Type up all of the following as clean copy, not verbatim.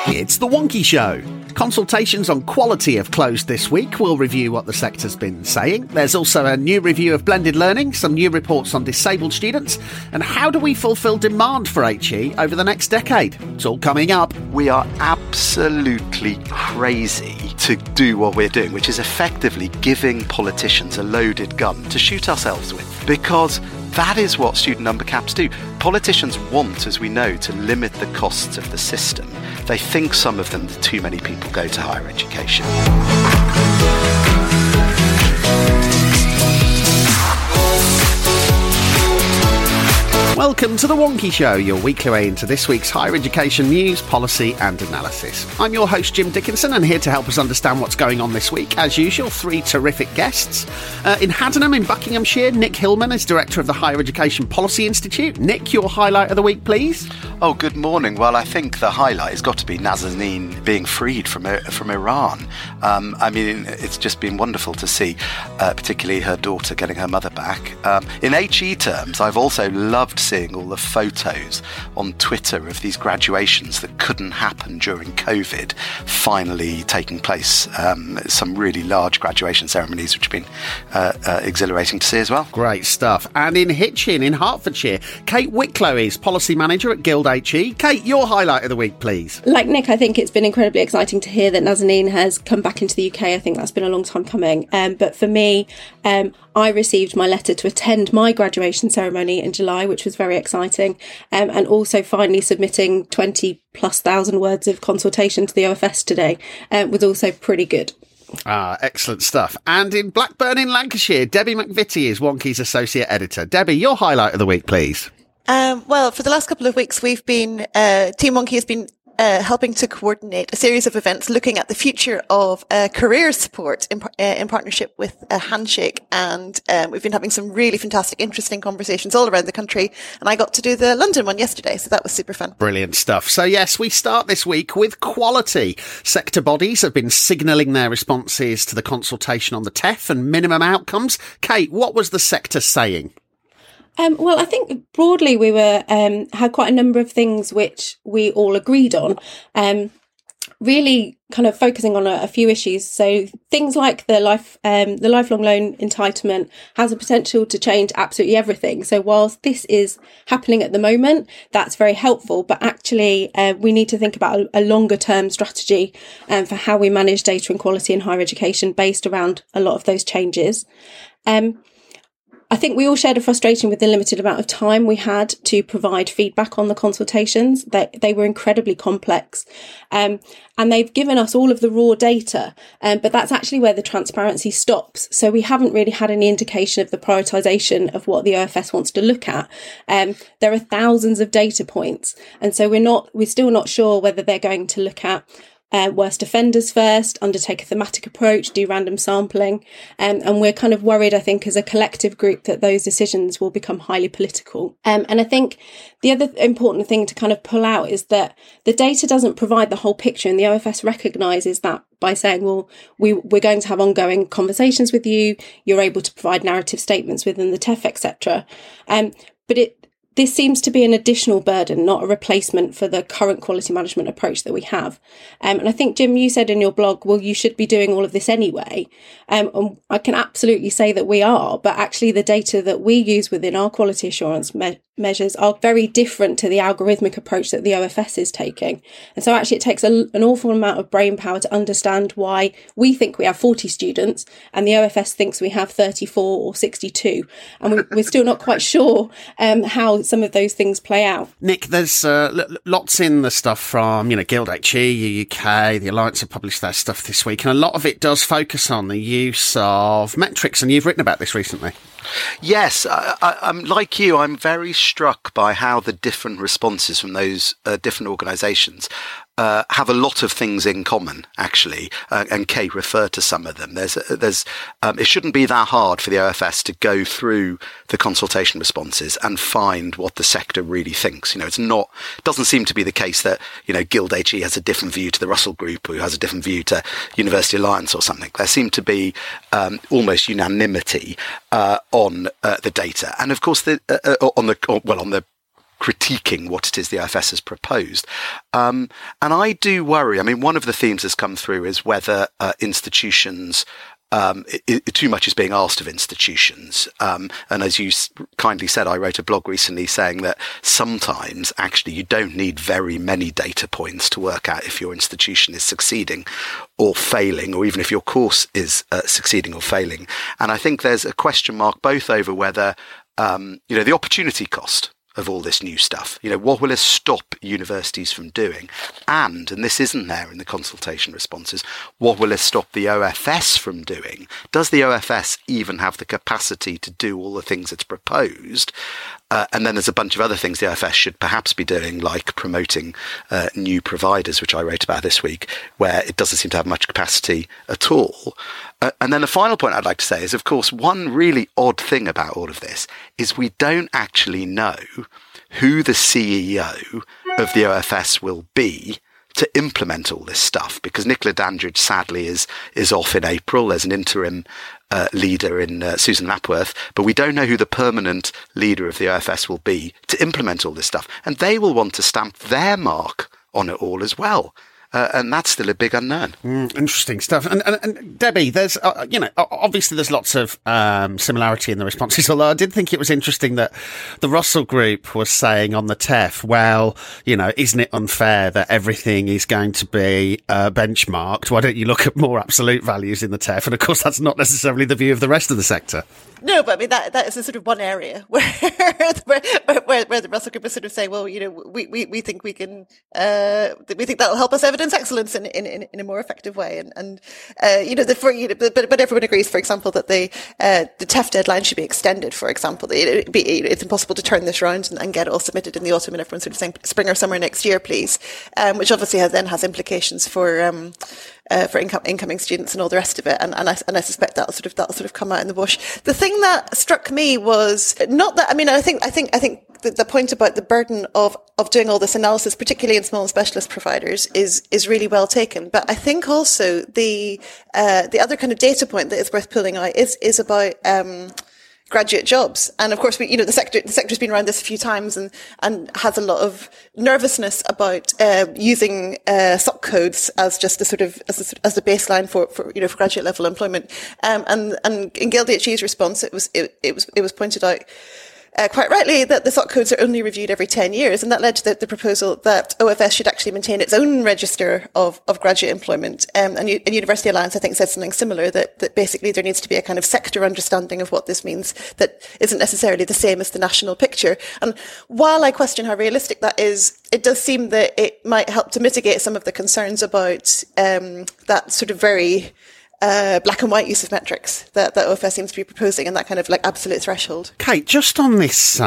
It's The Wonky Show. Consultations on quality have closed this week. We'll review what the sector's been saying. There's also a new review of blended learning, some new reports on disabled students, and how do we fulfil demand for HE over the next decade? It's all coming up. We are absolutely crazy to do what we're doing, which is effectively giving politicians a loaded gun to shoot ourselves with, because that is what student number caps do. Politicians want, as we know, to limit the costs of the system. They think, some of them, that too many people go to higher education. Welcome to The Wonky Show, your weekly way into this week's higher education news, policy and analysis. I'm your host, Jim Dickinson, and here to help us understand what's going on this week, as usual, three terrific guests. In Haddenham in Buckinghamshire, Nick Hillman is Director of the Higher Education Policy Institute. Nick, your highlight of the week, please. Oh, good morning. Well, I think the highlight has got to be Nazanin being freed from Iran. I mean, it's just been wonderful to see, particularly her daughter getting her mother back. In HE terms, I've also loved seeing all the photos on Twitter of these graduations that couldn't happen during COVID finally taking place. Some really large graduation ceremonies which have been exhilarating to see as well. Great stuff. And in Hitchin in Hertfordshire, Kate Wicklow is Policy Manager at Guild HE. Kate, your highlight of the week, please. Like Nick, I think it's been incredibly exciting to hear that Nazanin has come back into the UK. I think that's been a long time coming. But for me, I received my letter to attend my graduation ceremony in July, which was very exciting. And also finally submitting 20,000+ words of consultation to the OFS today was also pretty good. Excellent stuff. And in Blackburn in Lancashire, Debbie McVitie is Wonky's Associate Editor. Debbie, your highlight of the week, please. Well, for the last couple of weeks, we've been, Team Wonky has been helping to coordinate a series of events looking at the future of career support in partnership with Handshake. And we've been having some really fantastic, interesting conversations all around the country. And I got to do the London one yesterday, so that was super fun. Brilliant stuff. So yes, we start this week with quality. Sector bodies have been signalling their responses to the consultation on the TEF and minimum outcomes. Kate, what was the sector saying? Well, I think broadly we were had quite a number of things which we all agreed on, really kind of focusing on a few issues. So things like the lifelong loan entitlement has a potential to change absolutely everything. So whilst this is happening at the moment, that's very helpful. But actually, we need to think about a longer term strategy for how we manage data and quality in higher education based around a lot of those changes. I think we all shared a frustration with the limited amount of time we had to provide feedback on the consultations. They were incredibly complex. And they've given us all of the raw data, but that's actually where the transparency stops. So we haven't really had any indication of the prioritisation of what the OFS wants to look at. There are thousands of data points. And so we're still not sure whether they're going to look at worst offenders first, undertake a thematic approach, do random sampling. And we're kind of worried, I think, as a collective group that those decisions will become highly political. And I think the other important thing to kind of pull out is that the data doesn't provide the whole picture, and the OFS recognises that by saying, well, we're going to have ongoing conversations with you, you're able to provide narrative statements within the TEF, etc. But this seems to be an additional burden, not a replacement for the current quality management approach that we have. And I think, Jim, you said in your blog, well, you should be doing all of this anyway. And I can absolutely say that we are, but actually the data that we use within our quality assurance measures are very different to the algorithmic approach that the OFS is taking. And so actually it takes an awful amount of brain power to understand why we think we have 40 students and the OFS thinks we have 34 or 62. And we're still not quite sure how some of those things play out. Nick, there's lots in the stuff from, Guild HE, UK, the Alliance have published their stuff this week, and a lot of it does focus on the use of metrics, and you've written about this recently. Yes, I'm like you. I'm very struck by how the different responses from those different organisations have a lot of things in common, actually, and Kate referred to some of them. It shouldn't be that hard for the OFS to go through the consultation responses and find what the sector really thinks. It doesn't seem to be the case that, Guild HE has a different view to the Russell Group, who has a different view to University Alliance or something. There seemed to be almost unanimity on the data, and of course on the critiquing what it is the OFS has proposed. And I do worry. I mean, one of the themes that's come through is whether institutions too much is being asked of institutions. And as you kindly said, I wrote a blog recently saying that sometimes actually you don't need very many data points to work out if your institution is succeeding or failing, or even if your course is succeeding or failing. And I think there's a question mark both over whether, the opportunity cost of all this new stuff. What will it stop universities from doing? And this isn't there in the consultation responses, what will it stop the OFS from doing? Does the OFS even have the capacity to do all the things it's proposed? And then there's a bunch of other things the OFS should perhaps be doing, like promoting new providers, which I wrote about this week, where it doesn't seem to have much capacity at all. And then the final point I'd like to say is, of course, one really odd thing about all of this is we don't actually know who the CEO of the OFS will be to implement all this stuff, because Nicola Dandridge sadly is off in April. There's an interim leader in Susan Lapworth, but we don't know who the permanent leader of the OFS will be to implement all this stuff. And they will want to stamp their mark on it all as well. And that's still a big unknown. Interesting stuff. And Debbie, there's, obviously there's lots of similarity in the responses, although I did think it was interesting that the Russell Group was saying on the TEF, well, isn't it unfair that everything is going to be benchmarked? Why don't you look at more absolute values in the TEF? And of course, that's not necessarily the view of the rest of the sector. No, but I mean, that is a sort of one area where the Russell Group is sort of saying, well, we think we can, we think that'll help us evidence excellence in a more effective way. But everyone agrees, for example, that the TEF deadline should be extended, for example. It's impossible to turn this around and get it all submitted in the autumn, and everyone's sort of saying spring or summer next year, please, which obviously has implications for incoming students and all the rest of it. And I suspect that'll sort of come out in the wash. The thing that struck me was not that, I mean, I think the point about the burden of doing all this analysis, particularly in small and specialist providers, is really well taken. But I think also the other kind of data point that is worth pulling out is about, graduate jobs. And of course, the sector's been around this a few times and has a lot of nervousness about, using, SOC codes as just as the baseline for graduate level employment. And in Guild HE's response, it was pointed out, quite rightly, that the SOC codes are only reviewed every 10 years, and that led to the proposal that OFS should actually maintain its own register of graduate employment. And University Alliance, I think, said something similar, that basically there needs to be a kind of sector understanding of what this means that isn't necessarily the same as the national picture. And while I question how realistic that is, it does seem that it might help to mitigate some of the concerns about that sort of very black and white use of metrics that OFS seems to be proposing, and that kind of like absolute threshold. Kate, just on this,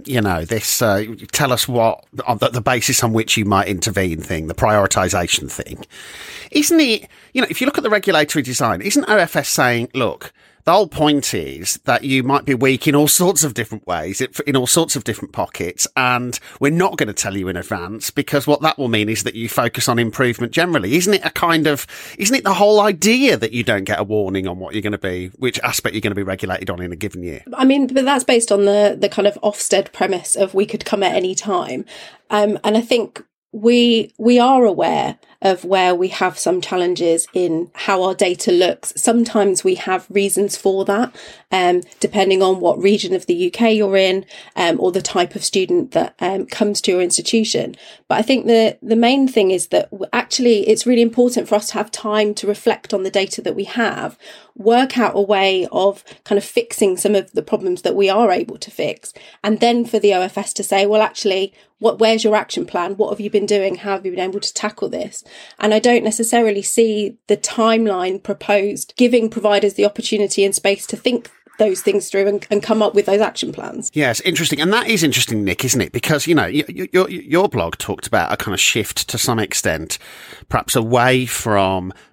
tell us what on the basis on which you might intervene thing, the prioritisation thing. Isn't it, if you look at the regulatory design, isn't OFS saying, look, the whole point is that you might be weak in all sorts of different ways, in all sorts of different pockets, and we're not going to tell you in advance, because what that will mean is that you focus on improvement generally. Isn't it the whole idea that you don't get a warning on what you're going to be, which aspect you're going to be regulated on in a given year? I mean, but that's based on the kind of Ofsted premise of we could come at any time. And I think we are aware of where we have some challenges in how our data looks. Sometimes we have reasons for that, depending on what region of the UK you're in, or the type of student that comes to your institution. But I think the main thing is that actually it's really important for us to have time to reflect on the data that we have, work out a way of kind of fixing some of the problems that we are able to fix, and then for the OFS to say, well, actually, where's your action plan? What have you been doing? How have you been able to tackle this? And I don't necessarily see the timeline proposed giving providers the opportunity and space to think those things through and come up with those action plans. Yes, interesting. And that is interesting, Nick, isn't it? Because, your blog talked about a kind of shift to some extent, perhaps away from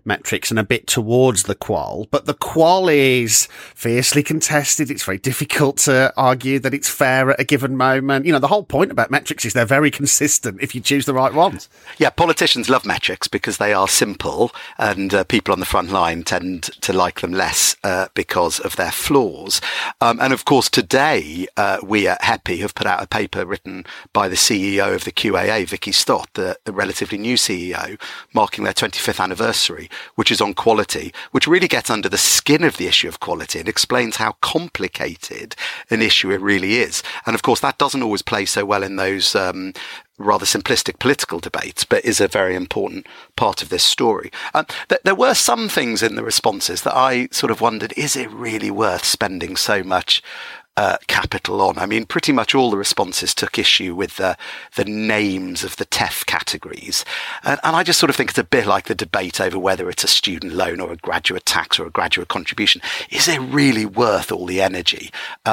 metrics and a bit towards the qual, but the qual is fiercely contested. It's very difficult to argue that it's fair at a given moment. The whole point about metrics is they're very consistent if you choose the right ones. Yeah, politicians love metrics because they are simple, and people on the front line tend to like them less because of their flaws. And of course, today we at HEPI have put out a paper written by the CEO of the QAA, Vicky Stott, the relatively new CEO, marking their 25th anniversary, which is on quality, which really gets under the skin of the issue of quality and explains how complicated an issue it really is. And of course, that doesn't always play so well in those rather simplistic political debates, but is a very important part of this story. There were some things in the responses that I sort of wondered, is it really worth spending so much capital on? I mean, pretty much all the responses took issue with the names of the TEF categories. And I just sort of think it's a bit like the debate over whether it's a student loan or a graduate tax or a graduate contribution. Is it really worth all the energy?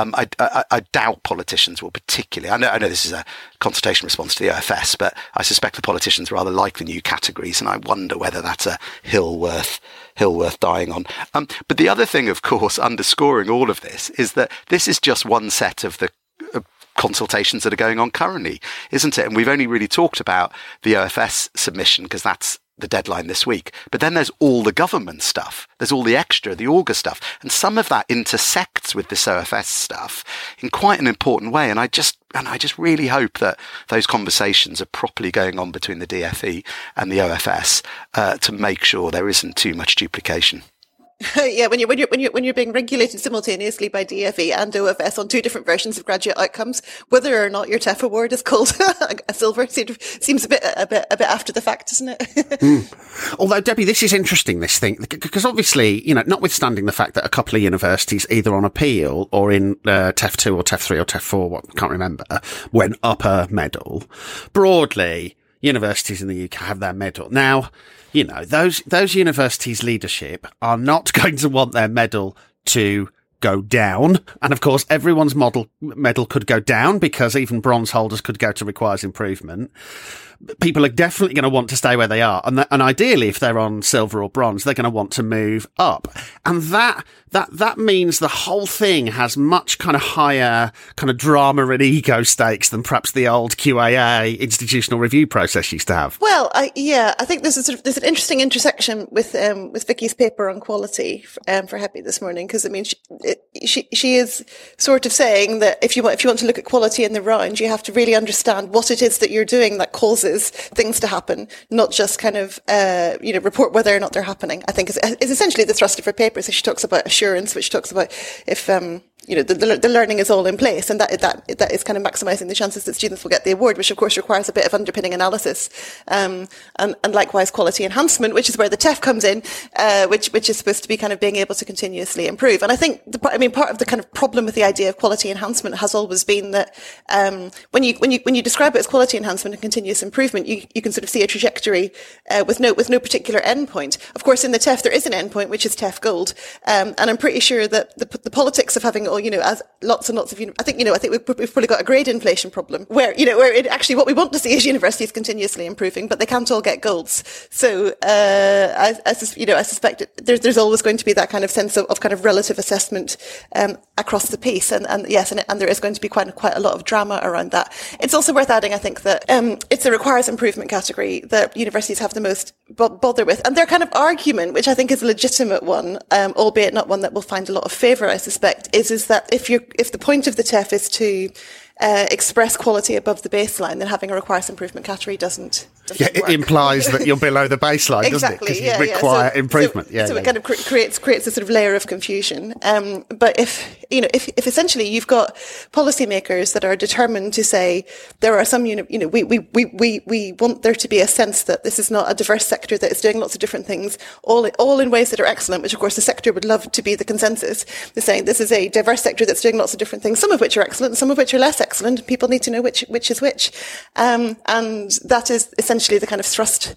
I doubt politicians will particularly, I know this is a consultation response to the OFS, but I suspect the politicians rather like the new categories, and I wonder whether that's a hill worth dying on. But the other thing, of course, underscoring all of this is that this is just one set of the consultations that are going on currently, isn't it? And we've only really talked about the OFS submission because that's the deadline this week. But then there's all the government stuff. There's all the extra, the Augur stuff. And some of that intersects with this OFS stuff in quite an important way. And I just really hope that those conversations are properly going on between the DFE and the OFS to make sure there isn't too much duplication. Yeah, when you're being regulated simultaneously by DFE and OFS on two different versions of graduate outcomes, whether or not your TEF award is called a silver seems a bit after the fact, doesn't it? Although, Debbie, this is interesting, this thing, because obviously, notwithstanding the fact that a couple of universities, either on appeal or in TEF 2 or TEF 3 or TEF 4, can't remember, went up a medal, broadly, universities in the UK have their medal. Now, those universities' leadership are not going to want their medal to go down. And of course, everyone's medal could go down because even bronze holders could go to requires improvement. People are definitely going to want to stay where they are. And ideally, if they're on silver or bronze, they're going to want to move up. And that means the whole thing has much kind of higher kind of drama and ego stakes than perhaps the old QAA institutional review process used to have. Well, I think there's an interesting intersection with Vicky's paper on quality for HEPI this morning, because I mean she is sort of saying that if you want to look at quality in the round, you have to really understand what it is that you're doing that causes things to happen, not just kind of report whether or not they're happening. I think is essentially the thrust of her paper. So she talks about assurance, which talks about if the learning is all in place, and that is kind of maximising the chances that students will get the award, which of course requires a bit of underpinning analysis, and likewise quality enhancement, which is where the TEF comes in, which is supposed to be kind of being able to continuously improve. And I think part of the kind of problem with the idea of quality enhancement has always been that when you describe it as quality enhancement and continuous improvement, you can sort of see a trajectory with no particular endpoint. Of course, in the TEF there is an endpoint, which is TEF Gold, and I'm pretty sure that the politics of having as lots and lots of, I think we've probably got a grade inflation problem where actually what we want to see is universities continuously improving, but they can't all get golds. So, I suspect there's always going to be that kind of sense of kind of relative assessment, across the piece. And there is going to be quite a lot of drama around that. It's also worth adding, I think, that, it's the requires improvement category that universities have the most bother with. And their kind of argument, which I think is a legitimate one, albeit not one that will find a lot of favour, I suspect, is that if the point of the TEF is to express quality above the baseline, then having a requires improvement category doesn't work. It implies that you're below the baseline, exactly, doesn't it? Because you require improvement. So it kind of creates a sort of layer of confusion. But if essentially you've got policymakers that are determined to say there are some, we want there to be a sense that this is not a diverse sector that is doing lots of different things, all in ways that are excellent, which of course the sector would love to be the consensus. They're saying this is a diverse sector that's doing lots of different things, some of which are excellent, some of which are less excellent. People need to know which is which. And that is essentially the kind of thrust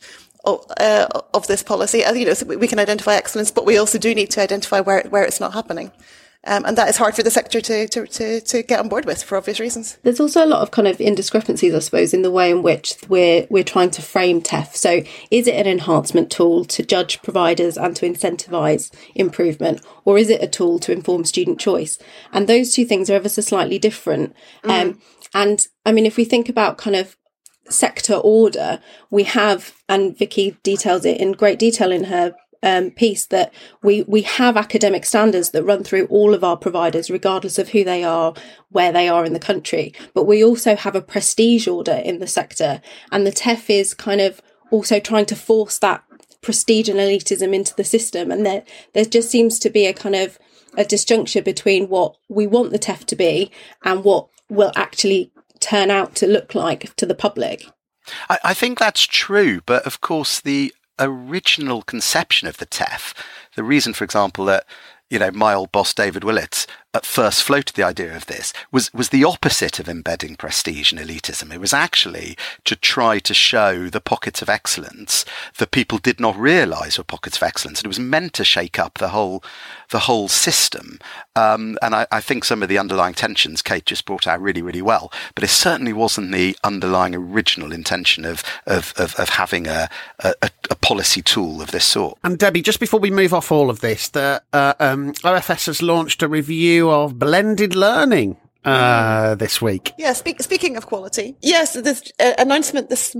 of this policy. So we can identify excellence, but we also do need to identify where it's not happening. And that is hard for the sector to get on board with for obvious reasons. There's also a lot of kind of indiscrepancies, I suppose, in the way in which we're trying to frame TEF. So is it an enhancement tool to judge providers and to incentivise improvement, or is it a tool to inform student choice? And those two things are ever so slightly different. And I mean, if we think about kind of sector order, we have, and Vicky details it in great detail in her piece, that we have academic standards that run through all of our providers, regardless of who they are, where they are in the country. But we also have a prestige order in the sector, and the TEF is kind of also trying to force that prestige and elitism into the system. And there just seems to be a kind of a disjuncture between what we want the TEF to be and what will actually turn out to look like to the public. I think that's true, but of course the original conception of the TEF, the reason, for example, that my old boss David Willits at first floated the idea of this was the opposite of embedding prestige and elitism. It was actually to try to show the pockets of excellence that people did not realise were pockets of excellence. And it was meant to shake up the whole system. And I think some of the underlying tensions Kate just brought out really, really well. But it certainly wasn't the underlying original intention of having a policy tool of this sort. And Debbie, just before we move off all of this, the OFS has launched a review of blended learning this week. Yeah, speaking of quality, yes, this announcement this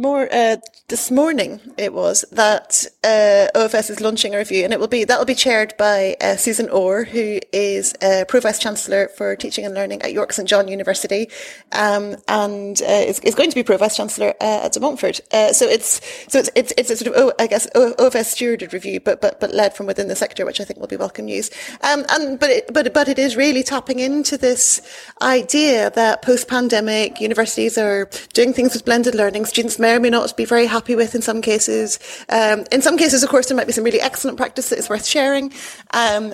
morning it was that OFS is launching a review, and that'll be chaired by Susan Orr, who is Pro Vice Chancellor for Teaching and Learning at York St John University, and is going to be Pro Vice Chancellor at De Montfort. So it's a sort of OFS stewarded review, but led from within the sector, which I think will be welcome news. But it is really tapping into this idea that post-pandemic universities are doing things with blended learning. Students may or may not be very happy with in some cases. In some cases, of course, there might be some really excellent practice that is worth sharing, and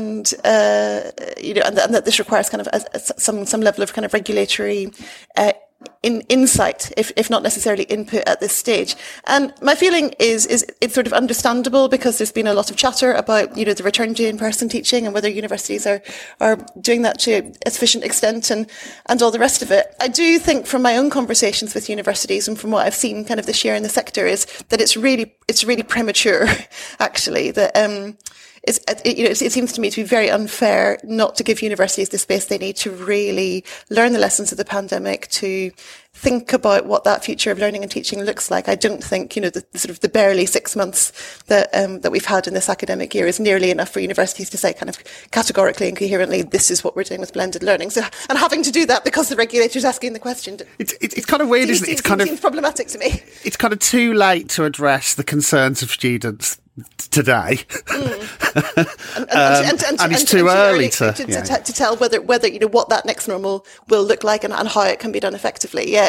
that this requires kind of some level of kind of regulatory insight, if not necessarily input at this stage. And my feeling is it's sort of understandable, because there's been a lot of chatter about, the return to in-person teaching and whether universities are doing that to a sufficient extent and all the rest of it. I do think from my own conversations with universities and from what I've seen kind of this year in the sector is that it's really premature, actually, that, it seems to me to be very unfair not to give universities the space they need to really learn the lessons of the pandemic, to think about what that future of learning and teaching looks like. I don't think, the barely 6 months that we've had in this academic year is nearly enough for universities to say kind of categorically and coherently, this is what we're doing with blended learning. So, and having to do that because the regulator's asking the question. It's kind of weird, isn't it? Seems problematic to me. It's kind of too late to address the concerns of students today, and it's too early to tell whether what that next normal will look like and how it can be done effectively. Yeah,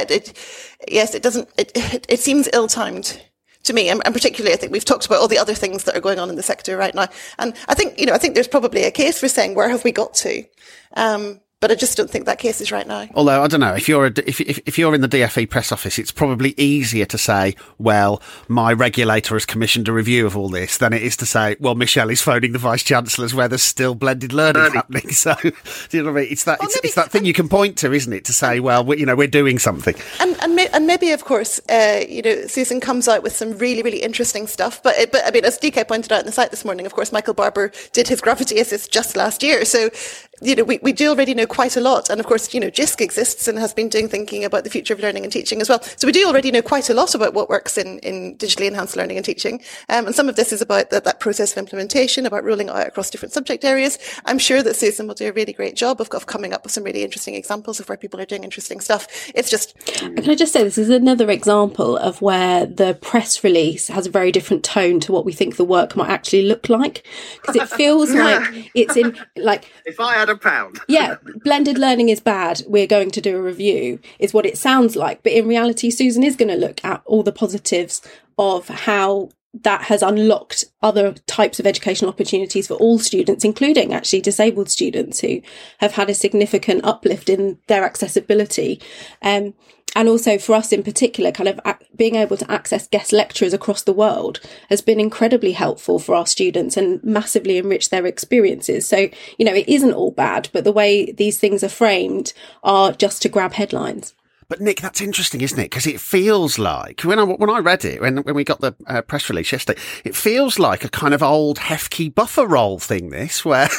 it seems ill-timed to me, and particularly I think we've talked about all the other things that are going on in the sector right now, and I think there's probably a case for saying, where have we got to? But I just don't think that case is right now. Although, I don't know, if you're in the DFE press office, it's probably easier to say, well, my regulator has commissioned a review of all this, than it is to say, well, Michelle is phoning the Vice Chancellors where there's still blended learning happening. So, do you know what I mean? It's that thing you can point to, isn't it? To say, well, we're doing something. And maybe, of course, Susan comes out with some really, really interesting stuff. But I mean, as DK pointed out in the site this morning, of course, Michael Barber did his gravity assist just last year. So, we do already know quite a lot. And of course, JISC exists and has been doing thinking about the future of learning and teaching as well. So we do already know quite a lot about what works in digitally enhanced learning and teaching. And some of this is about that process of implementation, about rolling it out across different subject areas. I'm sure that Susan will do a really great job of coming up with some really interesting examples of where people are doing interesting stuff. It's just... Can I just say, this is another example of where the press release has a very different tone to what we think the work might actually look like. Because it feels like it's in, like... If I had £1. Yeah, blended learning is bad, we're going to do a review, is what it sounds like. But in reality, Susan is going to look at all the positives of how that has unlocked other types of educational opportunities for all students, including actually disabled students who have had a significant uplift in their accessibility. And and also for us in particular, kind of being able to access guest lecturers across the world has been incredibly helpful for our students and massively enriched their experiences. So, you know, it isn't all bad, but the way these things are framed are just to grab headlines. But Nick, that's interesting, isn't it? Because it feels like, when I read it, when we got the press release yesterday, it feels like a kind of old Hefke buffer roll thing, this, where...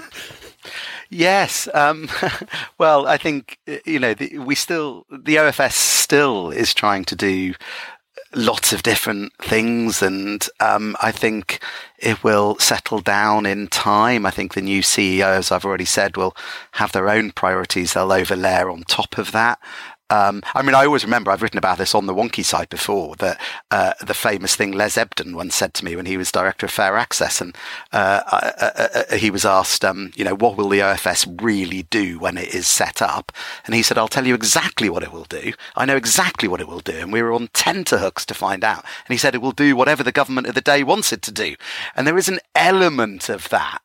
Yes. Well, I think, you know, the OFS still is trying to do lots of different things, and I think it will settle down in time. I think the new CEO, as I've already said, will have their own priorities they'll overlay on top of that. I mean, I always remember, I've written about this on the Wonky site before, that the famous thing Les Ebden once said to me when he was Director of Fair Access, and he was asked, you know, what will the OFS really do when it is set up? And he said, I'll tell you exactly what it will do. I know exactly what it will do. And we were on tenterhooks to find out. And he said it will do whatever the government of the day wants it to do. And there is an element of that.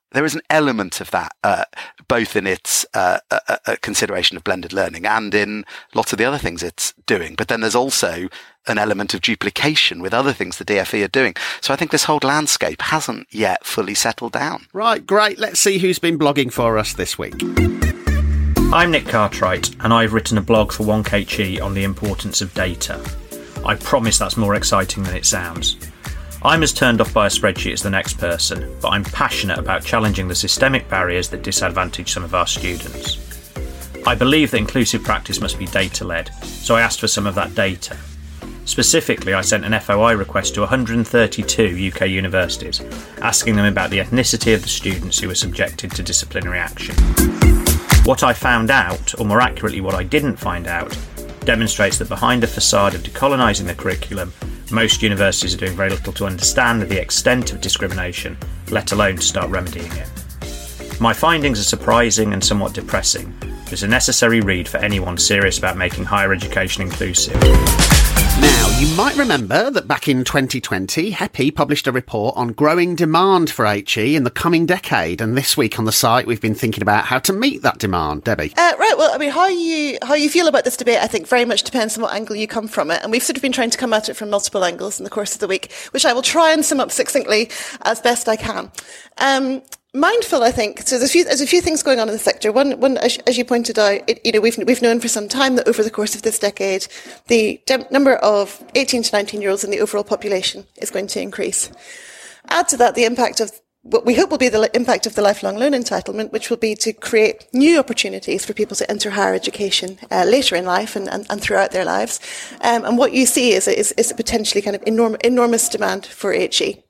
Both in its consideration of blended learning and in lots of the other things it's doing. But then there's also an element of duplication with other things the DFE are doing. So I think this whole landscape hasn't yet fully settled down. Right, great. Let's see who's been blogging for us this week. I'm Nick Cartwright, and I've written a blog for WonKHE on the importance of data. I promise that's more exciting than it sounds. I'm as turned off by a spreadsheet as the next person, but I'm passionate about challenging the systemic barriers that disadvantage some of our students. I believe that inclusive practice must be data-led, so I asked for some of that data. Specifically, I sent an FOI request to 132 UK universities, asking them about the ethnicity of the students who were subjected to disciplinary action. What I found out, or more accurately what I didn't find out, demonstrates that behind a facade of decolonising the curriculum, most universities are doing very little to understand the extent of discrimination, let alone to start remedying it. My findings are surprising and somewhat depressing, but it's a necessary read for anyone serious about making higher education inclusive. Now, you might remember that back in 2020, HEPI published a report on growing demand for HE in the coming decade. And this week on the site, we've been thinking about how to meet that demand. Debbie? Right. Well, I mean, how you feel about this debate, I think, very much depends on what angle you come from it. And we've sort of been trying to come at it from multiple angles in the course of the week, which I will try and sum up succinctly as best I can. Mindful, I think. So there's a few things going on in the sector. One, as you pointed out, we've known for some time that over the course of this decade, the number of 18 to 19-year-olds in the overall population is going to increase. Add to that the impact of what we hope will be the impact of the lifelong loan entitlement, which will be to create new opportunities for people to enter higher education later in life and throughout their lives. And what you see is a potentially kind of enormous demand for HE.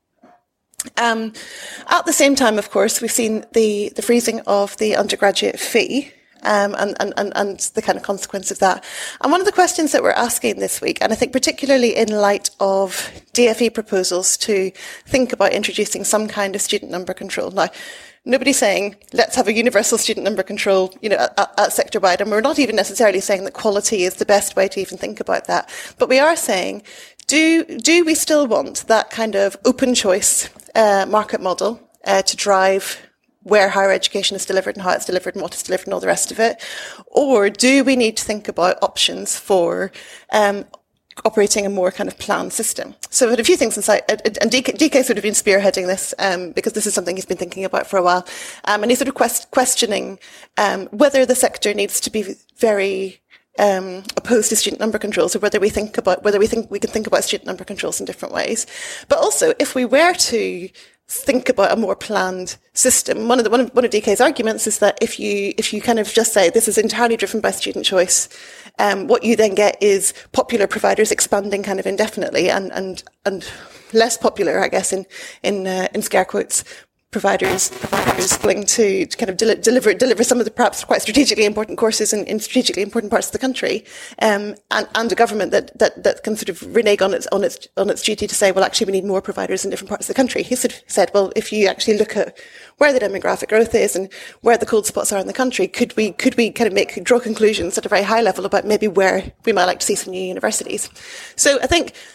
At the same time, of course, we've seen the freezing of the undergraduate fee, and the kind of consequence of that. And one of the questions that we're asking this week, and I think particularly in light of DFE proposals to think about introducing some kind of student number control. Now, nobody's saying, let's have a universal student number control, at sector-wide. And we're not even necessarily saying that quality is the best way to even think about that. But we are saying, do we still want that kind of open choice market model to drive where higher education is delivered and how it's delivered and what it's delivered and all the rest of it? Or do we need to think about options for operating a more kind of planned system? So we had a few things inside, and DK sort of been spearheading this because this is something he's been thinking about for a while. And he's sort of questioning whether the sector needs to be very opposed to student number controls, or whether we think we can think about student number controls in different ways. But also, if we were to think about a more planned system, one of DK's arguments is that if you kind of just say this is entirely driven by student choice, what you then get is popular providers expanding kind of indefinitely, and less popular, I guess, in scare quotes, providers willing to kind of deliver some of the perhaps quite strategically important courses in strategically important parts of the country, and a government that can sort of renege on its duty to say, well, actually we need more providers in different parts of the country. He sort of said, well, if you actually look at where the demographic growth is and where the cold spots are in the country, could we kind of draw conclusions at a very high level about maybe where we might like to see some new universities? So I think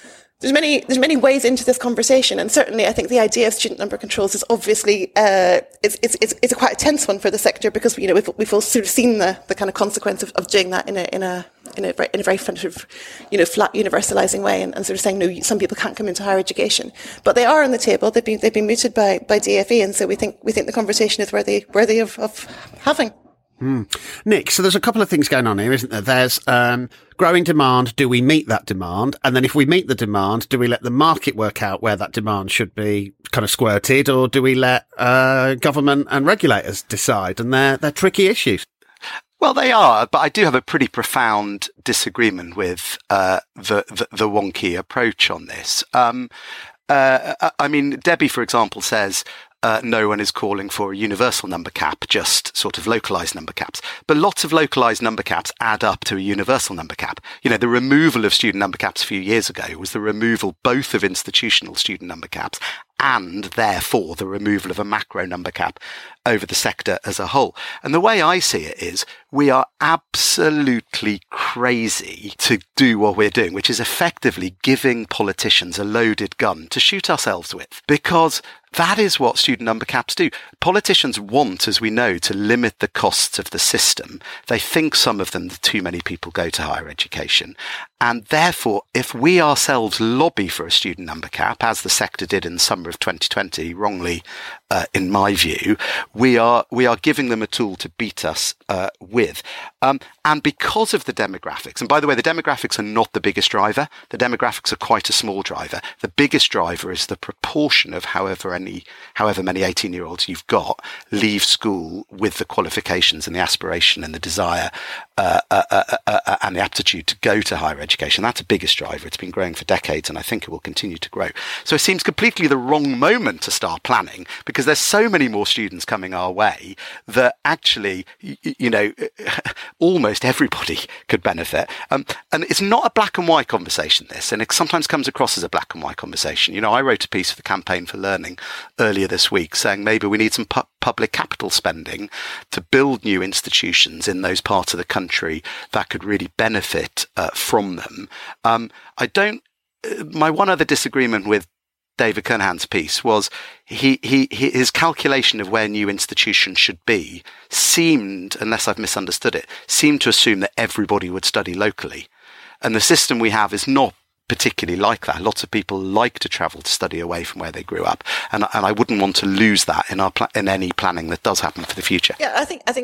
there's many ways into this conversation, and certainly I think the idea of student number controls is obviously it's a quite a tense one for the sector, because we've all sort of seen the kind of consequence of doing that in a very sort of flat universalising way, and sort of saying no, some people can't come into higher education, but they are on the table. They've been mooted by DFE, and so we think the conversation is worthy of having. Nick, so there's a couple of things going on here, isn't there? There's growing demand. Do we meet that demand? And then if we meet the demand, do we let the market work out where that demand should be kind of squirted, or do we let government and regulators decide? And they're tricky issues. Well, they are, but I do have a pretty profound disagreement with the wonky approach on this. I mean, Debbie, for example, says no one is calling for a universal number cap, just sort of localised number caps. But lots of localised number caps add up to a universal number cap. The removal of student number caps a few years ago was the removal both of institutional student number caps and therefore the removal of a macro number cap over the sector as a whole. And the way I see it is we are absolutely crazy to do what we're doing, which is effectively giving politicians a loaded gun to shoot ourselves with, because that is what student number caps do. Politicians want, as we know, to limit the costs of the system. They think, some of them, that too many people go to higher education. And therefore, if we ourselves lobby for a student number cap, as the sector did in the summer of 2020, wrongly, in my view, we are giving them a tool to beat us with. And because of the demographics, and by the way, the demographics are not the biggest driver. The demographics are quite a small driver. The biggest driver is the proportion of however many 18-year-olds you've got leave school with the qualifications and the aspiration and the desire and the aptitude to go to higher education. That's the biggest driver. It's been growing for decades, and I think it will continue to grow. So it seems completely the wrong moment to start planning, because there's so many more students coming our way that actually, almost everybody could benefit. And it's not a black and white conversation, this, and it sometimes comes across as a black and white conversation. I wrote a piece for the Campaign for Learning earlier this week saying maybe we need some public capital spending to build new institutions in those parts of the country that could really benefit from them. My one other disagreement with David Kernaghan's piece was his calculation of where new institutions should be seemed, unless I've misunderstood it, seemed to assume that everybody would study locally. And the system we have is not particularly like that. Lots of people like to travel to study away from where they grew up, and I wouldn't want to lose that in any planning that does happen for the future. Yeah, I think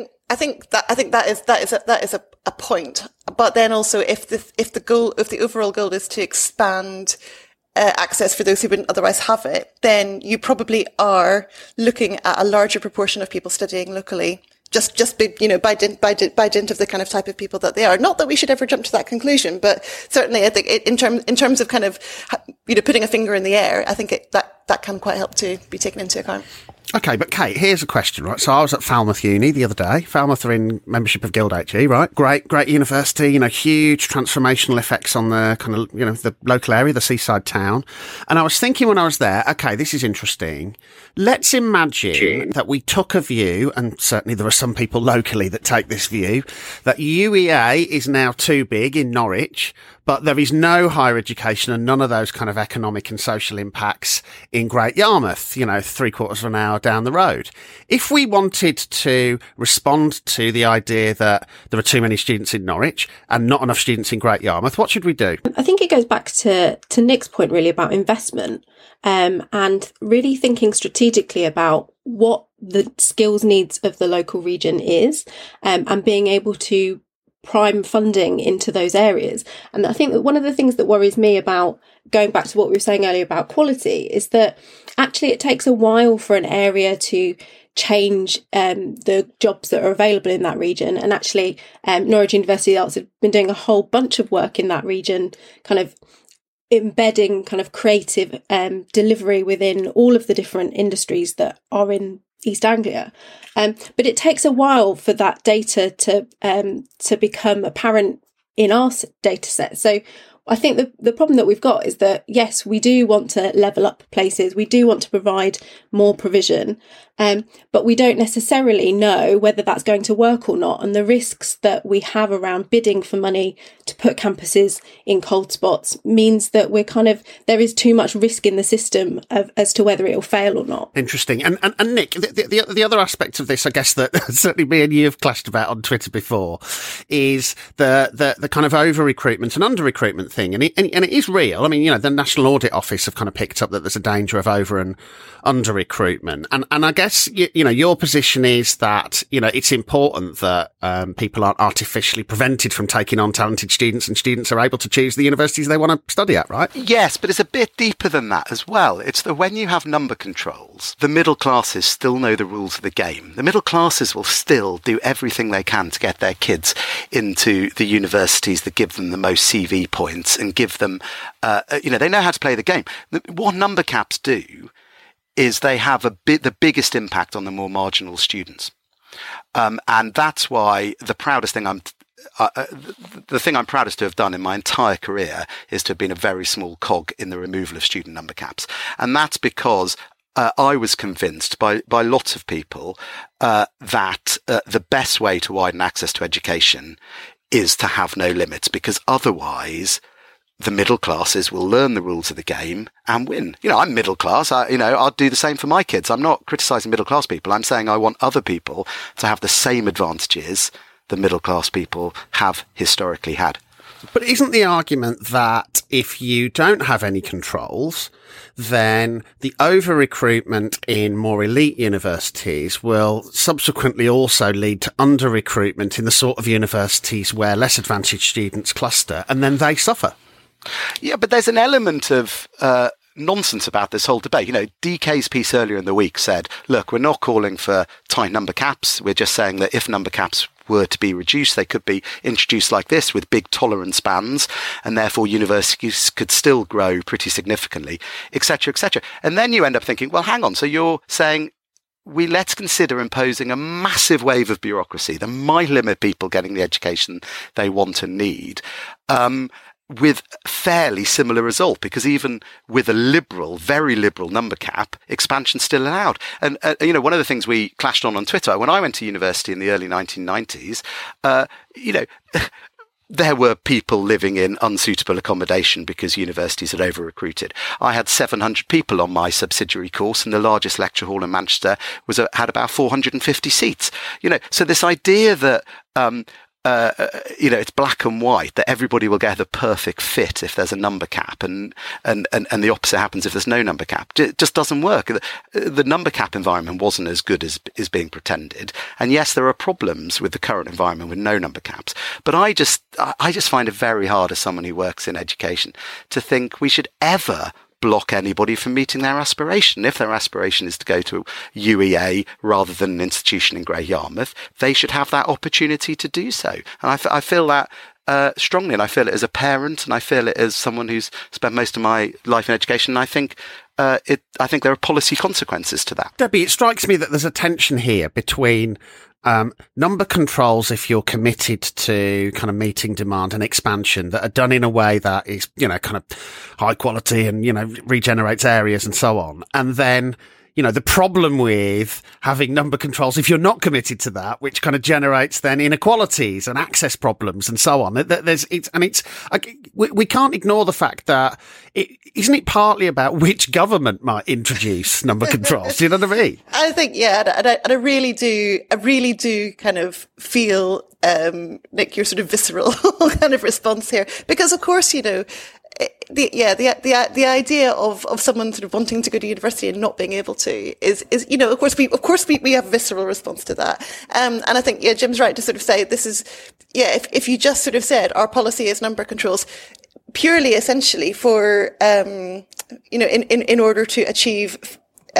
that is a point. But then also, if the overall goal is to expand access for those who wouldn't otherwise have it, then you probably are looking at a larger proportion of people studying locally. By dint of the kind of type of people that they are. Not that we should ever jump to that conclusion, but certainly I think in terms of kind of, putting a finger in the air, I think that can quite help to be taken into account. Okay, but Kate, here's a question, right? So I was at Falmouth Uni the other day. Falmouth are in membership of Guild HE, right? Great university, huge transformational effects on the kind of, the local area, the seaside town. And I was thinking when I was there, okay, this is interesting. Let's imagine that we took a view, and certainly there are some people locally that take this view, that UEA is now too big in Norwich, but there is no higher education and none of those kind of economic and social impacts in Great Yarmouth, 3/4 of an hour down the road. If we wanted to respond to the idea that there are too many students in Norwich and not enough students in Great Yarmouth, what should we do? I think it goes back to Nick's point really about investment, and really thinking strategically about what the skills needs of the local region is, and being able to prime funding into those areas. And I think that one of the things that worries me about going back to what we were saying earlier about quality is that actually it takes a while for an area to change the jobs that are available in that region. And actually Norwich University Arts have been doing a whole bunch of work in that region, kind of embedding kind of creative delivery within all of the different industries that are in East Anglia. But it takes a while for that data to become apparent in our data set. So I think the problem that we've got is that, yes, we do want to level up places. We do want to provide more provision, but we don't necessarily know whether that's going to work or not. And the risks that we have around bidding for money to put campuses in cold spots means that there is too much risk in the system as to whether it will fail or not. Interesting. And Nick, the other aspect of this, I guess, that certainly me and you have clashed about on Twitter before, is the kind of over-recruitment and under-recruitment thing. And it is real. I mean, the National Audit Office have kind of picked up that there's a danger of over and under recruitment. And I guess, your position is that, it's important that, people aren't artificially prevented from taking on talented students, and students are able to choose the universities they want to study at, right? Yes, but it's a bit deeper than that as well. It's that when you have number controls, the middle classes still know the rules of the game. The middle classes will still do everything they can to get their kids into the universities that give them the most CV points and give them, they know how to play the game. What number caps do is they have the biggest impact on the more marginal students. And that's why the thing I'm proudest to have done in my entire career is to have been a very small cog in the removal of student number caps. And that's because I was convinced by lots of people that the best way to widen access to education is to have no limits, because otherwise the middle classes will learn the rules of the game and win. I'm middle class. I'll do the same for my kids. I'm not criticising middle class people. I'm saying I want other people to have the same advantages the middle class people have historically had. But isn't the argument that if you don't have any controls, then the over-recruitment in more elite universities will subsequently also lead to under-recruitment in the sort of universities where less advantaged students cluster, and then they suffer? Yeah, but there's an element of nonsense about this whole debate. DK's piece earlier in the week said, look, we're not calling for tight number caps. We're just saying that if number caps were to be reduced, they could be introduced like this with big tolerance bands, and therefore universities could still grow pretty significantly, etc., etc. And then you end up thinking, well, hang on, so you're saying let's consider imposing a massive wave of bureaucracy that might limit people getting the education they want and need, with fairly similar result, because even with a very liberal number cap, expansion's still allowed. And, one of the things we clashed on Twitter, when I went to university in the early 1990s, there were people living in unsuitable accommodation because universities had over-recruited. I had 700 people on my subsidiary course, and the largest lecture hall in Manchester had about 450 seats. So this idea that, it's black and white, that everybody will get the perfect fit if there's a number cap, and the opposite happens if there's no number cap. It just doesn't work. The number cap environment wasn't as good as is being pretended. And yes, there are problems with the current environment with no number caps. But I just find it very hard as someone who works in education to think we should ever block anybody from meeting their aspiration. If their aspiration is to go to UEA rather than an institution in Great Yarmouth, they should have that opportunity to do so. And I feel that strongly, and I feel it as a parent, and I feel it as someone who's spent most of my life in education. And I think there are policy consequences to that. Debbie, it strikes me that there's a tension here between number controls, if you're committed to kind of meeting demand and expansion, that are done in a way that is, kind of high quality and, regenerates areas and so on. And then, the problem with having number controls, if you're not committed to that, which kind of generates then inequalities and access problems and so on. We can't ignore the fact that isn't it partly about which government might introduce number controls? Do you know what I mean? I think, yeah, and I really do kind of feel, Nick, your sort of visceral kind of response here, because of course, the idea of someone sort of wanting to go to university and not being able to is of course we have a visceral response to that. And I think, Jim's right to sort of say this is, if you just sort of said our policy is number controls purely essentially for, in order to achieve,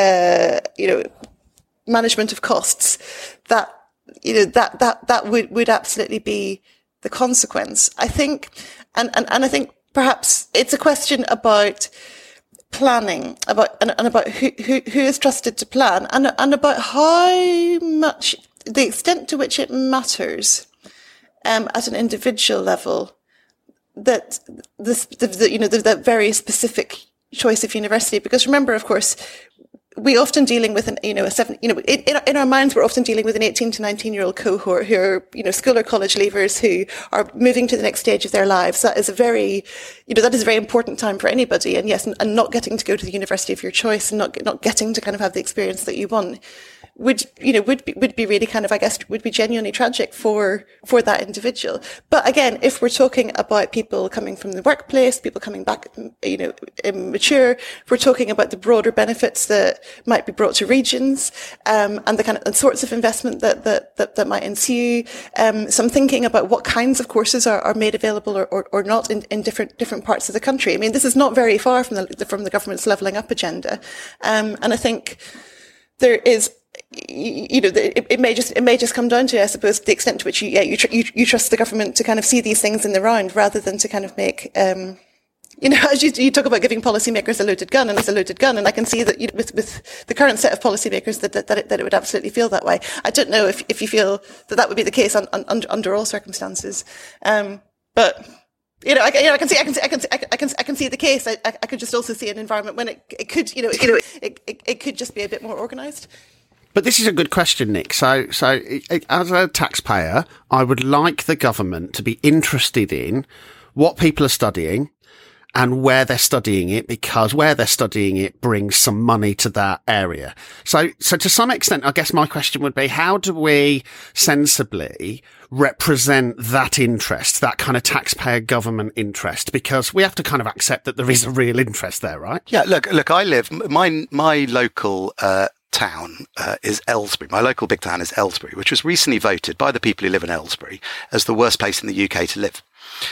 management of costs, that would absolutely be the consequence. I think, and I think, perhaps it's a question about planning, about who is trusted to plan, and about how much, the extent to which it matters, at an individual level, that the very specific choice of university, because remember, of course, we often dealing with in our minds, we're often dealing with an 18 to 19-year-old cohort who are, school or college leavers who are moving to the next stage of their lives. That is a very important time for anybody. And yes, and not getting to go to the university of your choice and not getting to kind of have the experience that you want would be really kind of, I guess, would be genuinely tragic for that individual. But again, if we're talking about people coming from the workplace, people coming back, mature, if we're talking about the broader benefits that might be brought to regions, and the kind of sorts of investment that might ensue. So I'm thinking about what kinds of courses are made available or not in different parts of the country. I mean, this is not very far from the government's levelling up agenda. And I think there is, it may just come down to, I suppose, the extent to which you trust the government to kind of see these things in the round rather than to kind of make, as you talk about giving policymakers a loaded gun, and it's a loaded gun, and I can see that with the current set of policymakers that it would absolutely feel that way. I don't know if you feel that would be the case under all circumstances, but. I can see the case. I could just also see an environment when it could just be a bit more organised. But this is a good question, Nick. So as a taxpayer, I would like the government to be interested in what people are studying and where they're studying it, because where they're studying it brings some money to that area. So to some extent, I guess my question would be, how do we sensibly represent that interest, that kind of taxpayer government interest? Because we have to kind of accept that there is a real interest there, right? Yeah, look, I live, my local, town is Aylesbury. My local big town is Aylesbury, which was recently voted by the people who live in Aylesbury as the worst place in the UK to live.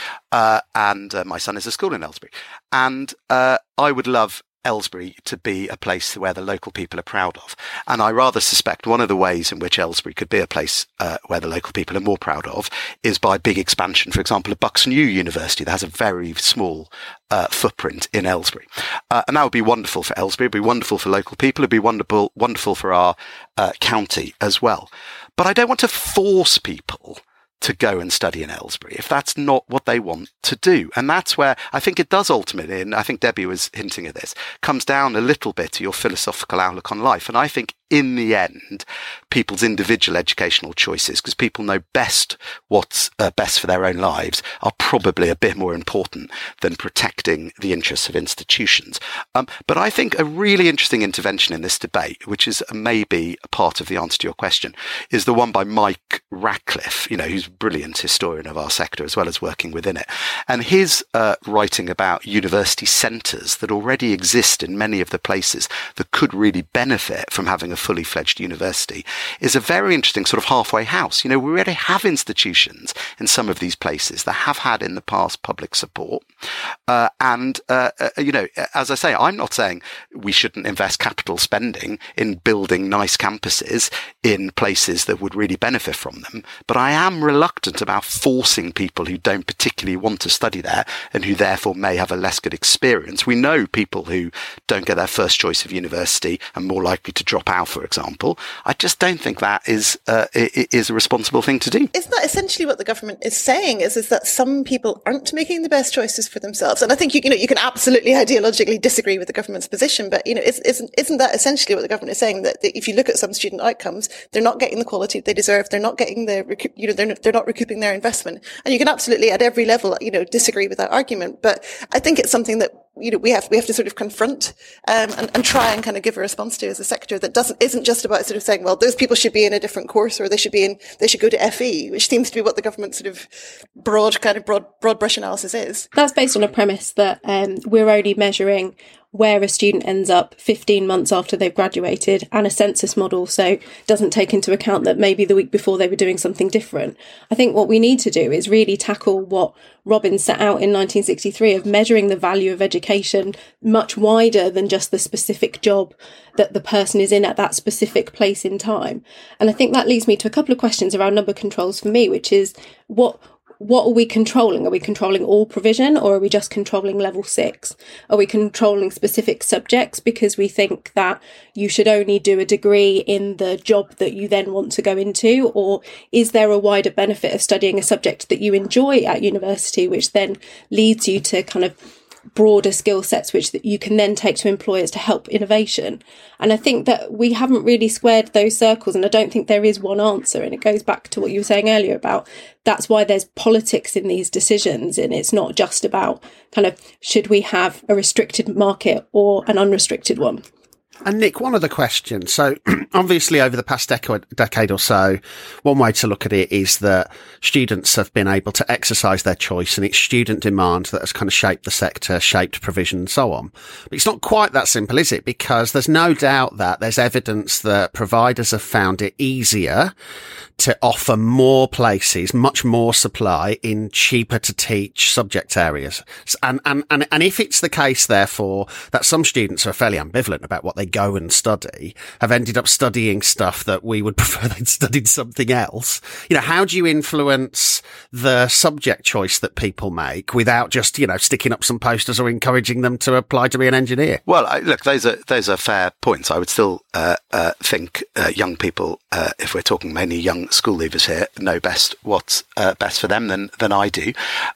And my son is at school in Aylesbury. And I would love Aylesbury to be a place where the local people are proud of. And I rather suspect one of the ways in which Aylesbury could be a place where the local people are more proud of is by big expansion, for example, of Bucks New University that has a very small footprint in Aylesbury. And that would be wonderful for Aylesbury. It would be wonderful for local people. It would be wonderful for our county as well. But I don't want to force people to go and study in Aylesbury if that's not what they want to do. And that's where I think it does ultimately, and I think Debbie was hinting at this, comes down a little bit to your philosophical outlook on life. And I think in the end, people's individual educational choices, because people know best what's best for their own lives, are probably a bit more important than protecting the interests of institutions. But I think a really interesting intervention in this debate, which is maybe a part of the answer to your question, is the one by Mike Ratcliffe, who's a brilliant historian of our sector as well as working within it. And his writing about university centres that already exist in many of the places that could really benefit from having a fully fledged university is a very interesting sort of halfway house. We already have institutions in some of these places that have had in the past public support. And as I say, I'm not saying we shouldn't invest capital spending in building nice campuses in places that would really benefit from them. But I am reluctant about forcing people who don't particularly want to study there and who therefore may have a less good experience. We know people who don't get their first choice of university and more likely to drop out, for example. I just don't think that is a responsible thing to do. Isn't that essentially what the government is saying? Is that some people aren't making the best choices for themselves? And I think you can absolutely ideologically disagree with the government's position, but isn't that essentially what the government is saying? That if you look at some student outcomes, they're not getting the quality they deserve. They're not getting they're not recouping their investment. And you can absolutely at every level disagree with that argument. But I think it's something that we have to sort of confront and try and kind of give a response to as a sector that isn't just about sort of saying, well, those people should be in a different course or they should go to FE, which seems to be what the government sort of broad brush analysis is. That's based on a premise that we're only measuring where a student ends up 15 months after they've graduated, and a census model, so doesn't take into account that maybe the week before they were doing something different. I think what we need to do is really tackle what Robbins set out in 1963 of measuring the value of education much wider than just the specific job that the person is in at that specific place in time. And I think that leads me to a couple of questions around number controls for me, which is what are we controlling? Are we controlling all provision, or are we just controlling level 6? Are we controlling specific subjects because we think that you should only do a degree in the job that you then want to go into? Or is there a wider benefit of studying a subject that you enjoy at university, which then leads you to kind of broader skill sets which that you can then take to employers to help innovation? And I think that we haven't really squared those circles, and I don't think there is one answer. And it goes back to what you were saying earlier about that's why there's politics in these decisions, and it's not just about kind of should we have a restricted market or an unrestricted one. And Nick, one other question. So obviously over the past decade or so, one way to look at it is that students have been able to exercise their choice, and it's student demand that has kind of shaped the sector, shaped provision and so on. But it's not quite that simple, is it? Because there's no doubt that there's evidence that providers have found it easier to offer more places, much more supply in cheaper to teach subject areas. And if it's the case, therefore, that some students are fairly ambivalent about what they go and study, have ended up studying stuff that we would prefer they'd studied something else. You know, how do you influence the subject choice that people make without just, you know, sticking up some posters or encouraging them to apply to be an engineer? Well, look, those are fair points. I would still think young people, if we're talking mainly young school leavers here, know best what's best for them than I do.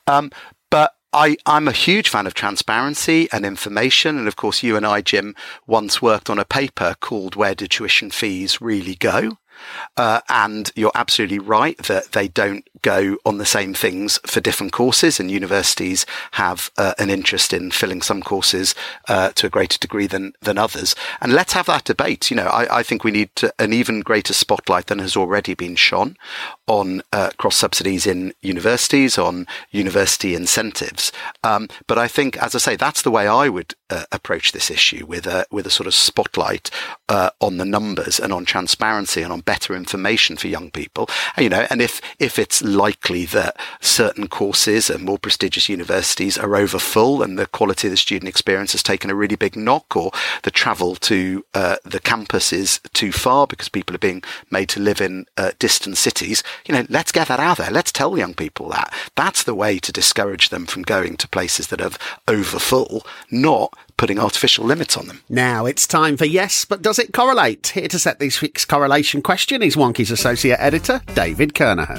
But I'm a huge fan of transparency and information. And of course, you and I, Jim, once worked on a paper called Where Do Tuition Fees Really Go? And you're absolutely right that they don't go on the same things for different courses, and universities have an interest in filling some courses to a greater degree than others. And let's have that debate. You know, I think we need an even greater spotlight than has already been shone on cross subsidies in universities, on university incentives. But I think, as I say, that's the way I would approach this issue, with a sort of spotlight on the numbers and on transparency and on better information for young people. You know, and if it's likely that certain courses at more prestigious universities are over full and the quality of the student experience has taken a really big knock, or the travel to the campus is too far because people are being made to live in distant cities, you know, let's get that out there. Let's tell young people that. That's the way to discourage them from going to places that have over full, not putting artificial limits on them. Now it's time for Yes, But Does It Correlate? Here to set this week's correlation question is Wonkie's Associate Editor, David Kernahan.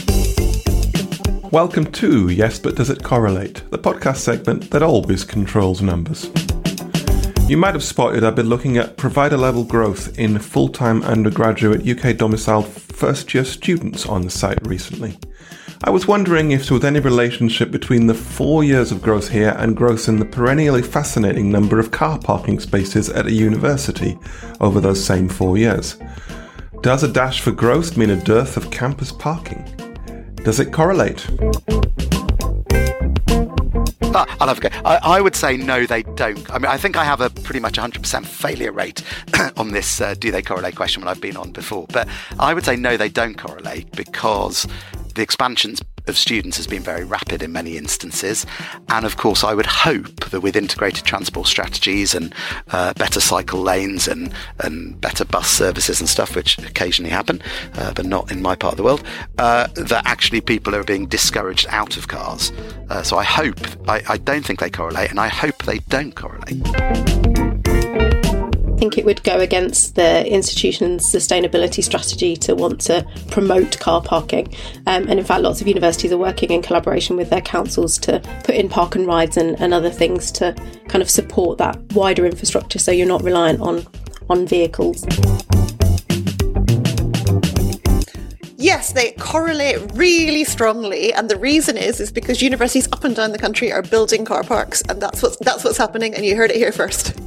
Welcome to Yes, But Does It Correlate, the podcast segment that always controls numbers. You might have spotted I've been looking at provider-level growth in full-time undergraduate UK-domiciled first-year students on the site recently. I was wondering if there was any relationship between the 4 years of growth here and growth in the perennially fascinating number of car parking spaces at a university over those same 4 years. Does a dash for growth mean a dearth of campus parking? Does it correlate? I'll have a go. I would say no, they don't. I mean, I think I have a pretty much 100% failure rate on this do they correlate question when I've been on before. But I would say no, they don't correlate, because the expansions of students has been very rapid in many instances. And of course, I would hope that with integrated transport strategies and better cycle lanes and better bus services and stuff, which occasionally happen, but not in my part of the world, that actually people are being discouraged out of cars. So I don't think they correlate, and I hope they don't correlate. I think it would go against the institution's sustainability strategy to want to promote car parking. And in fact, lots of universities are working in collaboration with their councils to put in park and rides and other things to kind of support that wider infrastructure, so you're not reliant on vehicles. Yes, they correlate really strongly, and the reason is because universities up and down the country are building car parks, and that's what's happening, and you heard it here first.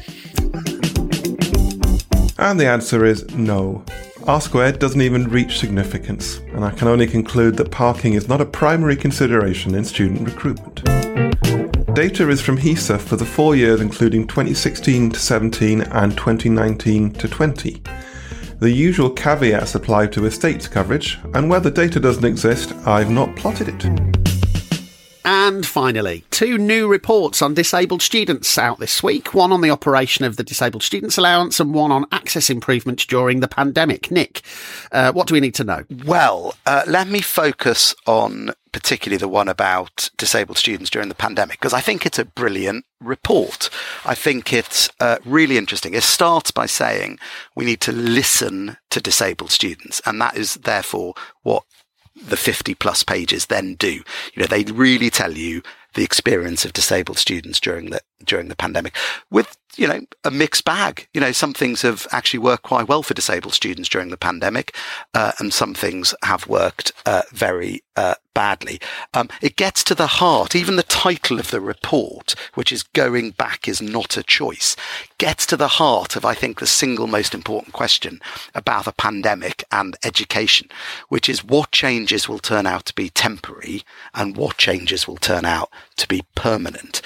And the answer is no. R-squared doesn't even reach significance, and I can only conclude that parking is not a primary consideration in student recruitment. Data is from HESA for the 4 years including 2016 to 17 and 2019 to 20. The usual caveats apply to estates coverage, and where the data doesn't exist, I've not plotted it. And finally, 2 new reports on disabled students out this week. One on the operation of the Disabled Students Allowance and one on access improvements during the pandemic. Nick, what do we need to know? Well, let me focus on particularly the one about disabled students during the pandemic, because I think it's a brilliant report. I think it's really interesting. It starts by saying we need to listen to disabled students, and that is therefore what the 50 plus pages then do. They really tell you the experience of disabled students during the pandemic with, a mixed bag. Some things have actually worked quite well for disabled students during the pandemic, and some things have worked very badly. It gets to the heart. Even the title of the report, which is "Going Back is Not a Choice," gets to the heart of, I think, the single most important question about a pandemic and education, which is what changes will turn out to be temporary and what changes will turn out to be permanent.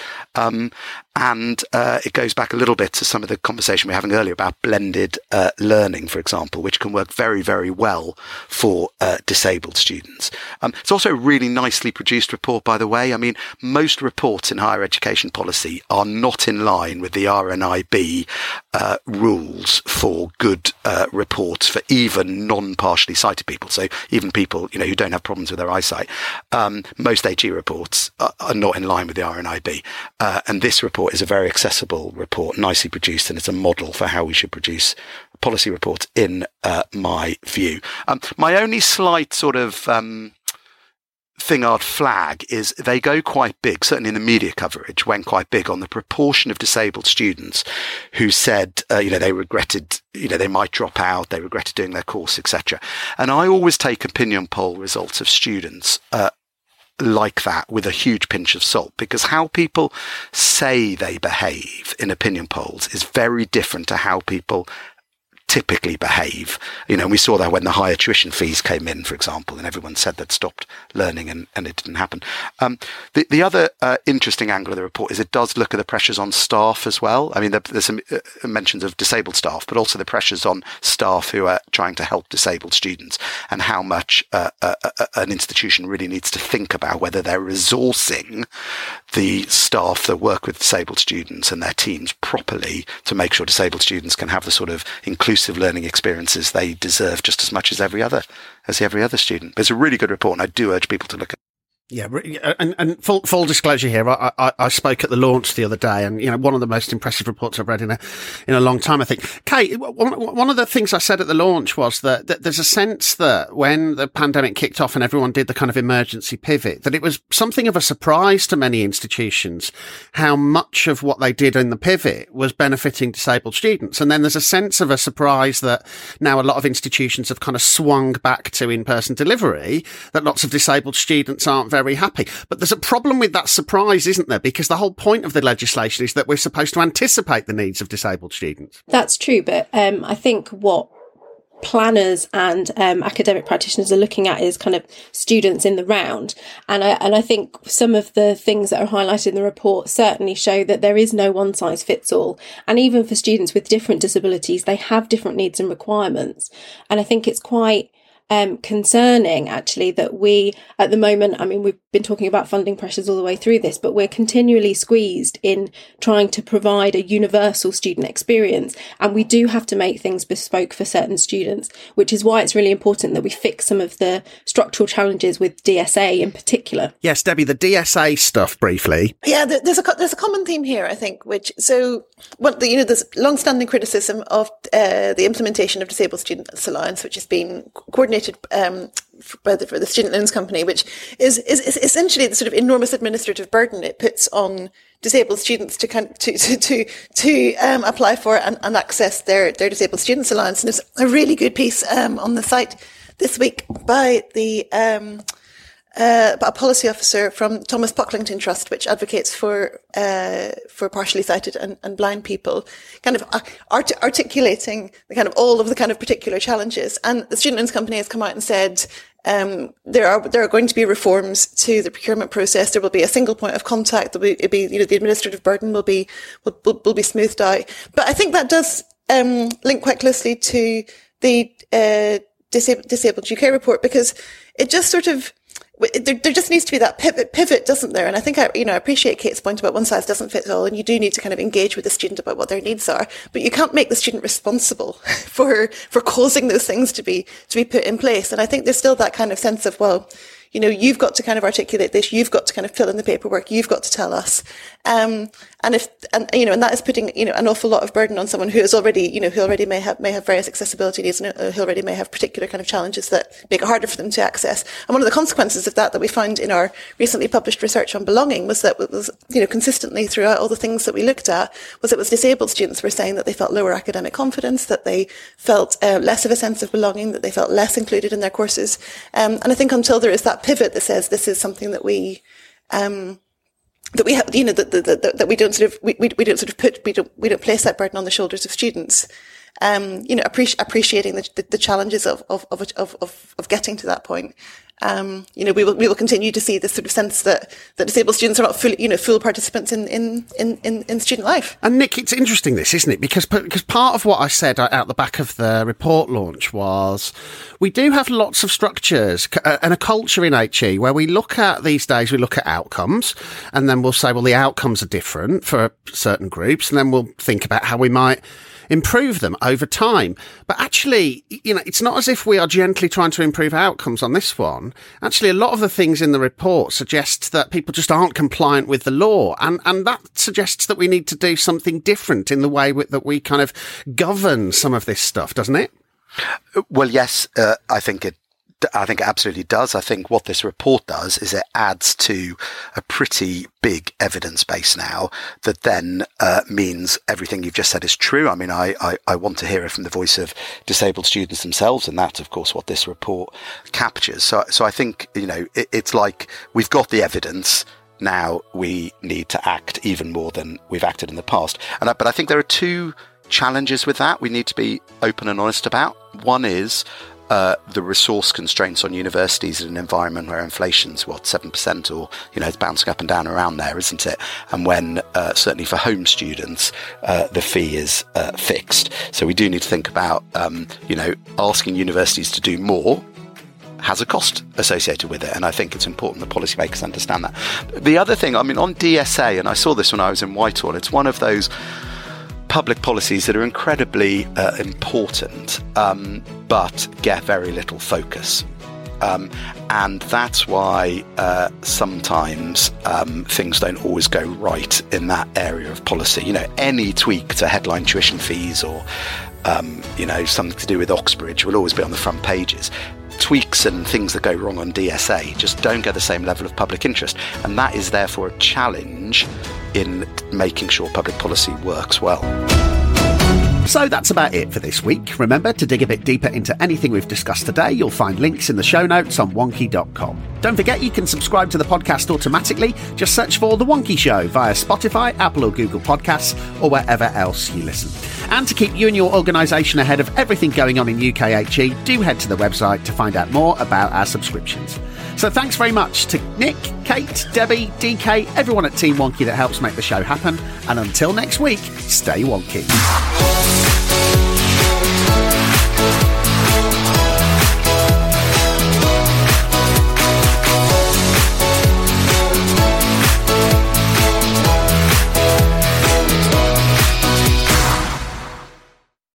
And it goes back a little bit to some of the conversation we were having earlier about blended learning, for example, which can work very, very well for disabled students. It's also a really nicely produced report, by the way. I mean, most reports in higher education policy are not in line with the RNIB rules for good reports for even non-partially sighted people. So even people, who don't have problems with their eyesight. Most AG reports are not in line with the RNIB. And this report is a very accessible report, nicely produced, and it's a model for how we should produce policy reports, in my view. My only slight sort of thing I'd flag is they go quite big, certainly in the media coverage, went quite big on the proportion of disabled students who said, they regretted, they might drop out, they regretted doing their course, etc. And I always take opinion poll results of students like that with a huge pinch of salt, because how people say they behave in opinion polls is very different to how people typically behave. And we saw that when the higher tuition fees came in, for example, and everyone said they'd stopped learning and it didn't happen. The other interesting angle of the report is it does look at the pressures on staff as well. I mean, there's some mentions of disabled staff, but also the pressures on staff who are trying to help disabled students, and how much an institution really needs to think about whether they're resourcing the staff that work with disabled students and their teams properly to make sure disabled students can have the sort of inclusive learning experiences they deserve just as much as every other student. But it's a really good report, and I do urge people to look at it. Yeah, and full disclosure here, I spoke at the launch the other day, and one of the most impressive reports I've read in a long time, I think. Kate, one of the things I said at the launch was that there's a sense that when the pandemic kicked off and everyone did the kind of emergency pivot, that it was something of a surprise to many institutions how much of what they did in the pivot was benefiting disabled students. And then there's a sense of a surprise that now a lot of institutions have kind of swung back to in-person delivery, that lots of disabled students aren't very happy. But there's a problem with that surprise, isn't there? Because the whole point of the legislation is that we're supposed to anticipate the needs of disabled students. That's true, but I think what planners and academic practitioners are looking at is kind of students in the round. And I think some of the things that are highlighted in the report certainly show that there is no one size fits all. And even for students with different disabilities, they have different needs and requirements. And I think it's quite concerning actually that we at the moment, I mean, we've been talking about funding pressures all the way through this, but we're continually squeezed in trying to provide a universal student experience, and we do have to make things bespoke for certain students, which is why it's really important that we fix some of the structural challenges with DSA in particular. Yes, Debbie, the DSA stuff briefly. Yeah, there's a common theme here, I think, which there's long-standing criticism of the implementation of Disabled Students Allowance, which has been coordinated for the Student Loans Company, which is essentially the sort of enormous administrative burden it puts on disabled students to apply for and access their Disabled Students Allowance. And there's a really good piece on the site this week by a policy officer from Thomas Pocklington Trust, which advocates for partially sighted and blind people, kind of articulating the kind of all of the kind of particular challenges. And the Student Loans Company has come out and said there are going to be reforms to the procurement process. There will be a single point of contact. The administrative burden will be smoothed out. But I think that does link quite closely to the Disabled UK report, because it just sort of there just needs to be that pivot, doesn't there? And I think I appreciate Kate's point about one size doesn't fit all, and you do need to kind of engage with the student about what their needs are, but you can't make the student responsible for causing those things to be put in place. And I think there's still that kind of sense of, well, you've got to kind of articulate this, you've got to kind of fill in the paperwork, you've got to tell us. And that is putting, an awful lot of burden on someone who is already, who already may have various accessibility needs, and who already may have particular kind of challenges that make it harder for them to access. And one of the consequences of that we found in our recently published research on belonging was that it was, consistently throughout all the things that we looked at, was it was disabled students were saying that they felt lower academic confidence, that they felt less of a sense of belonging, that they felt less included in their courses. And I think until there is that pivot that says this is something that we have, that we don't place that burden on the shoulders of students. Appreciating the challenges of getting to that point. We will continue to see this sort of sense that disabled students are not full participants in student life. And Nick, it's interesting this, isn't it? Because part of what I said out the back of the report launch was we do have lots of structures and a culture in HE where we look at outcomes, and then we'll say, well, the outcomes are different for certain groups, and then we'll think about how we might improve them over time. But actually, it's not as if we are gently trying to improve outcomes on this one. Actually, a lot of the things in the report suggest that people just aren't compliant with the law. And that suggests that we need to do something different in the way that we kind of govern some of this stuff, doesn't it? Well, yes, I think it absolutely does. I think what this report does is it adds to a pretty big evidence base now that then means everything you've just said is true. I mean, I want to hear it from the voice of disabled students themselves, and that's, of course, what this report captures. So I think, it's like we've got the evidence. Now we need to act even more than we've acted in the past. But I think there are two challenges with that we need to be open and honest about. One is the resource constraints on universities in an environment where inflation's 7% or, it's bouncing up and down around there, isn't it? And when, certainly for home students, the fee is fixed. So we do need to think about, asking universities to do more has a cost associated with it. And I think it's important that policymakers understand that. The other thing, on DSA, and I saw this when I was in Whitehall, it's one of those public policies that are incredibly important, but get very little focus. And that's why sometimes things don't always go right in that area of policy. Any tweak to headline tuition fees or, something to do with Oxbridge will always be on the front pages. Tweaks and things that go wrong on DSA just don't get the same level of public interest. And that is therefore a challenge in making sure public policy works well. So that's about it for this week. Remember, to dig a bit deeper into anything we've discussed today, you'll find links in the show notes on wonky.com. Don't forget you can subscribe to the podcast automatically. Just search for The Wonky Show via Spotify, Apple or Google Podcasts, or wherever else you listen. And to keep you and your organisation ahead of everything going on in UKHE, do head to the website to find out more about our subscriptions. So thanks very much to Nick, Kate, Debbie, DK, everyone at Team Wonky that helps make the show happen. And until next week, stay wonky.